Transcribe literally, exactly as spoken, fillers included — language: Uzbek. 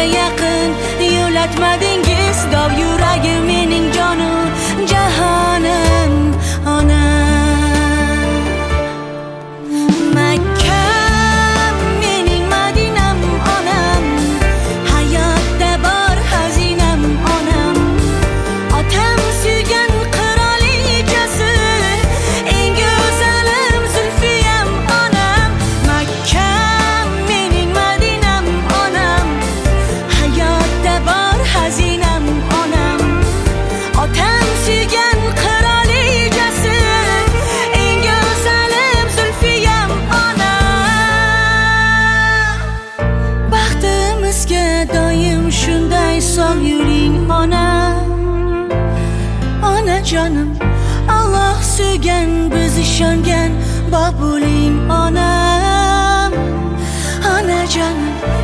menga yaqin yo'latmadingiz dov yuragim mening jonu jahonim onam. Makkam mening madinam onam, hayotda bor xazinam onam. Otam suygan qirolichasi, eng go'zalim Zulfiyam onam. Makkam mening madinam onam, hayotda bor xazinam onam. Otam suygan qirolichasi, eng go'zalim Zulfiyam onam. Baxtimizga doim shunday sog' yuring onam. Onajonim, Alloh suygan, biz ishongan bog' bo'ling onam. Onajonim.